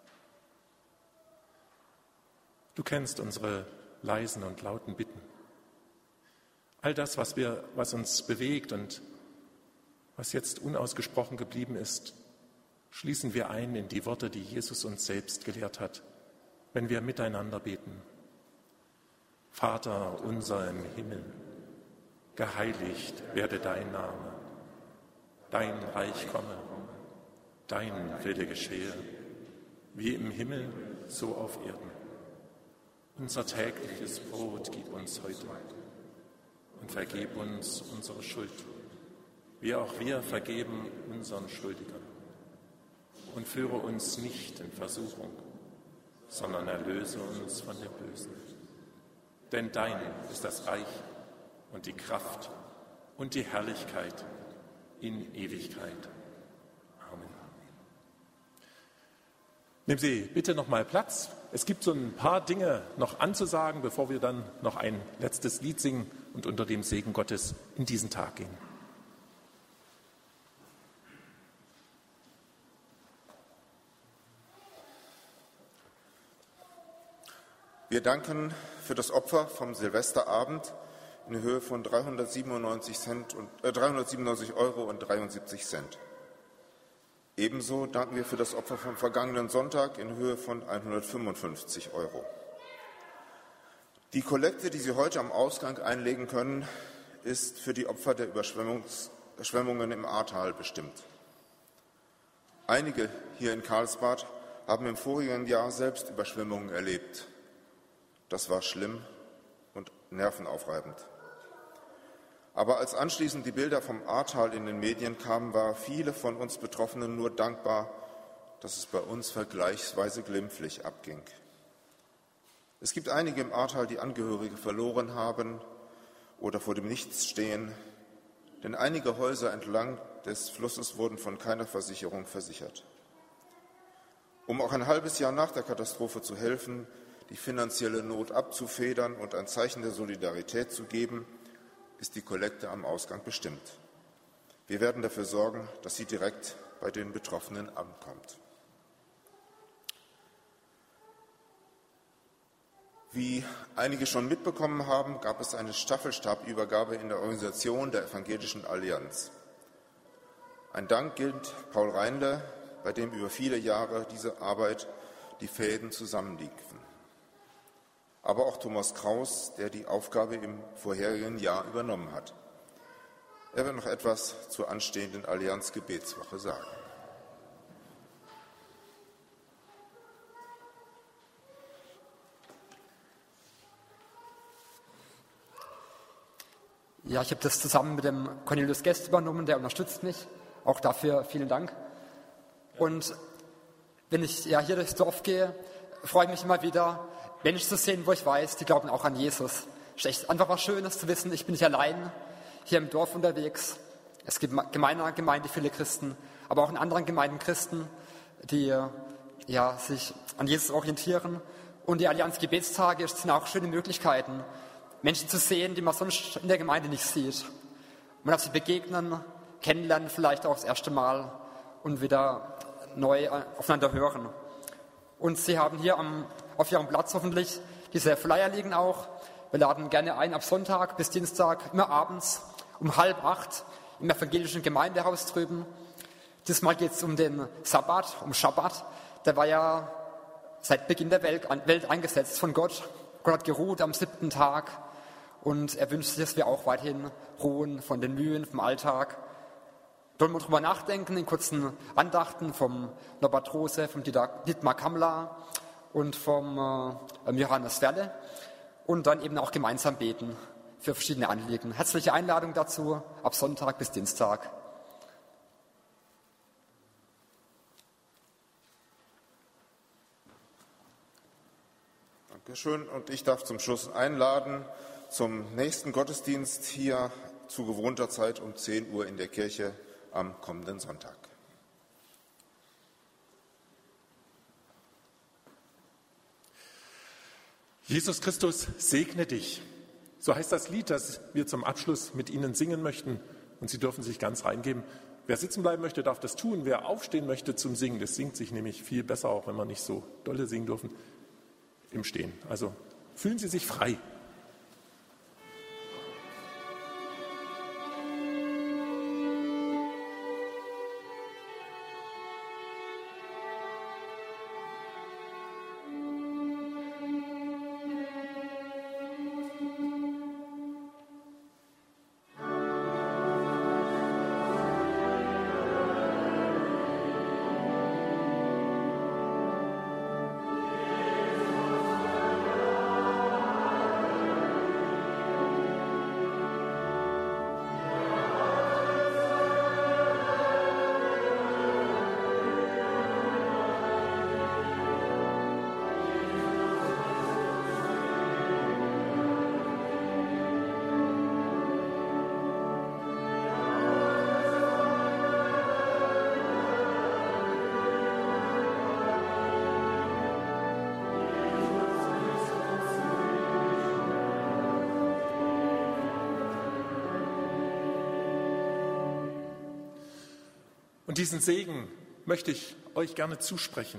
Du kennst unsere leisen und lauten Bitten. All das, was wir, was uns bewegt und was jetzt unausgesprochen geblieben ist, schließen wir ein in die Worte, die Jesus uns selbst gelehrt hat, wenn wir miteinander beten. Vater unser im Himmel, geheiligt werde dein Name, dein Reich komme, dein Wille geschehe, wie im Himmel, so auf Erden. Unser tägliches Brot gib uns heute und vergib uns unsere Schuld, wie auch wir vergeben unseren Schuldigern. Und führe uns nicht in Versuchung, sondern erlöse uns von dem Bösen. Denn dein ist das Reich und die Kraft und die Herrlichkeit in Ewigkeit. Amen. Nehmen Sie bitte noch mal Platz. Es gibt so ein paar Dinge noch anzusagen, bevor wir dann noch ein letztes Lied singen und unter dem Segen Gottes in diesen Tag gehen. Wir danken für das Opfer vom Silvesterabend in Höhe von dreihundertsiebenundneunzig Cent und, äh, dreihundertsiebenundneunzig Euro und dreiundsiebzig Cent. Ebenso danken wir für das Opfer vom vergangenen Sonntag in Höhe von hundertfünfundfünfzig Euro. Die Kollekte, die Sie heute am Ausgang einlegen können, ist für die Opfer der Überschwemmungen im Ahrtal bestimmt. Einige hier in Karlsbad haben im vorigen Jahr selbst Überschwemmungen erlebt. Das war schlimm und nervenaufreibend. Aber als anschließend die Bilder vom Ahrtal in den Medien kamen, war viele von uns Betroffenen nur dankbar, dass es bei uns vergleichsweise glimpflich abging. Es gibt einige im Ahrtal, die Angehörige verloren haben oder vor dem Nichts stehen, denn einige Häuser entlang des Flusses wurden von keiner Versicherung versichert. Um auch ein halbes Jahr nach der Katastrophe zu helfen, die finanzielle Not abzufedern und ein Zeichen der Solidarität zu geben, ist die Kollekte am Ausgang bestimmt. Wir werden dafür sorgen, dass sie direkt bei den Betroffenen ankommt. Wie einige schon mitbekommen haben, gab es eine Staffelstabübergabe in der Organisation der Evangelischen Allianz. Ein Dank gilt Paul Reinle, bei dem über viele Jahre diese Arbeit die Fäden zusammenliefen. Aber auch Thomas Kraus, der die Aufgabe im vorherigen Jahr übernommen hat. Er wird noch etwas zur anstehenden Allianz-Gebetswoche sagen. Ja, ich habe das zusammen mit dem Cornelius Guest übernommen, der unterstützt mich. Auch dafür vielen Dank. Und wenn ich ja hier durchs Dorf gehe, freue ich mich immer wieder, Menschen zu sehen, wo ich weiß, die glauben auch an Jesus. Es ist echt einfach was Schönes zu wissen, ich bin nicht allein hier im Dorf unterwegs. Es gibt in meiner Gemeinde viele Christen, aber auch in anderen Gemeinden Christen, die ja, sich an Jesus orientieren. Und die Allianz Gebetstage sind auch schöne Möglichkeiten, Menschen zu sehen, die man sonst in der Gemeinde nicht sieht. Man darf sie begegnen, kennenlernen, vielleicht auch das erste Mal und wieder neu aufeinander hören. Und Sie haben hier am, auf Ihrem Platz hoffentlich diese Flyer liegen auch. Wir laden gerne ein ab Sonntag bis Dienstag, immer abends um halb acht im evangelischen Gemeindehaus drüben. Diesmal geht es um den Sabbat, um Schabbat. Der war ja seit Beginn der Welt, Welt eingesetzt von Gott. Gott hat geruht am siebten Tag und er wünscht sich, dass wir auch weiterhin ruhen von den Mühen, vom Alltag. Wollen wir drüber nachdenken in kurzen Andachten vom Norbert Rose, vom Dietmar Kammler und vom äh, Johannes Werle und dann eben auch gemeinsam beten für verschiedene Anliegen. Herzliche Einladung dazu ab Sonntag bis Dienstag. Dankeschön. Und ich darf zum Schluss einladen zum nächsten Gottesdienst hier zu gewohnter Zeit um zehn Uhr in der Kirche am kommenden Sonntag. Jesus Christus segne dich. So heißt das Lied, das wir zum Abschluss mit Ihnen singen möchten. Und Sie dürfen sich ganz reingeben. Wer sitzen bleiben möchte, darf das tun. Wer aufstehen möchte zum Singen, das singt sich nämlich viel besser, auch wenn wir nicht so dolle singen dürfen, im Stehen. Also fühlen Sie sich frei. Und diesen Segen möchte ich euch gerne zusprechen.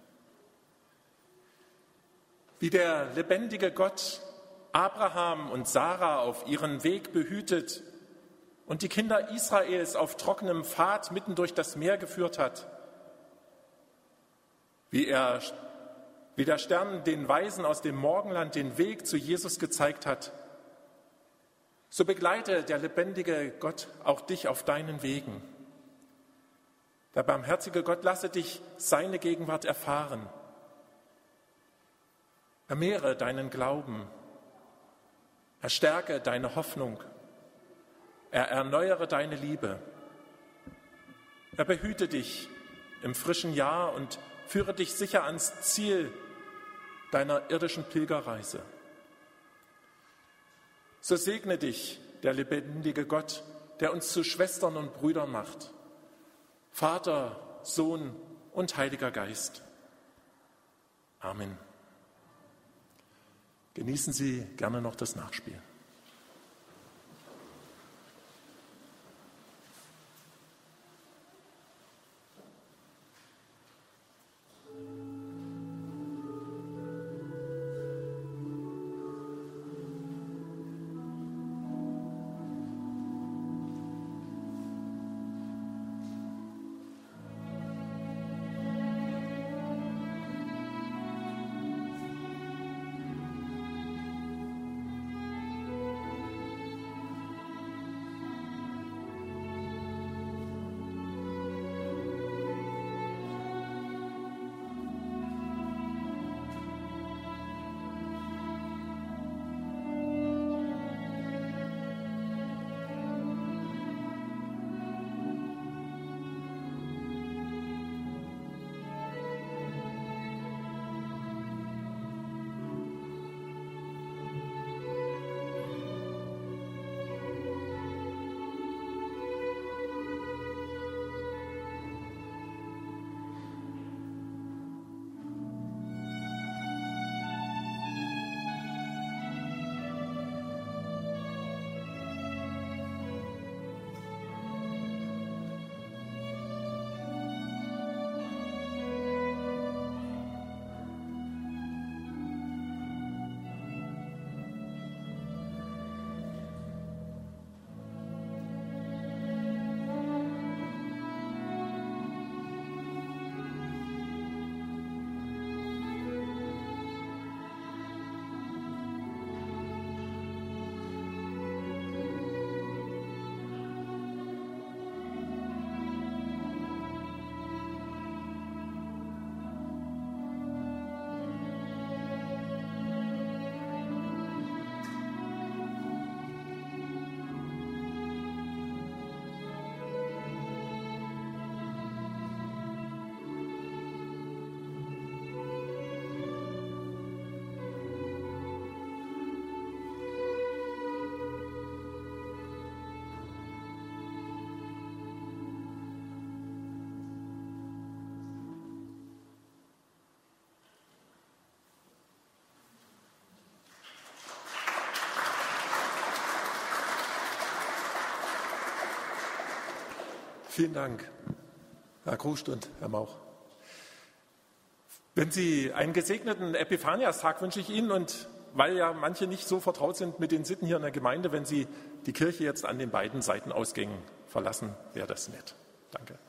Wie der lebendige Gott Abraham und Sarah auf ihren Weg behütet und die Kinder Israels auf trockenem Pfad mitten durch das Meer geführt hat, Wie, er, wie der Stern den Weisen aus dem Morgenland den Weg zu Jesus gezeigt hat, so begleite der lebendige Gott auch dich auf deinen Wegen. Der barmherzige Gott lasse dich seine Gegenwart erfahren. Er mehre deinen Glauben. Er stärke deine Hoffnung. Er erneuere deine Liebe. Er behüte dich im frischen Jahr und führe dich sicher ans Ziel deiner irdischen Pilgerreise. So segne dich der lebendige Gott, der uns zu Schwestern und Brüdern macht. Vater, Sohn und Heiliger Geist. Amen. Genießen Sie gerne noch das Nachspiel. Vielen Dank, Herr Krust und Herr Mauch. Wenn Sie einen gesegneten Epiphaniastag wünsche ich Ihnen, und weil ja manche nicht so vertraut sind mit den Sitten hier in der Gemeinde, wenn Sie die Kirche jetzt an den beiden Seitenausgängen verlassen, wäre das nett. Danke.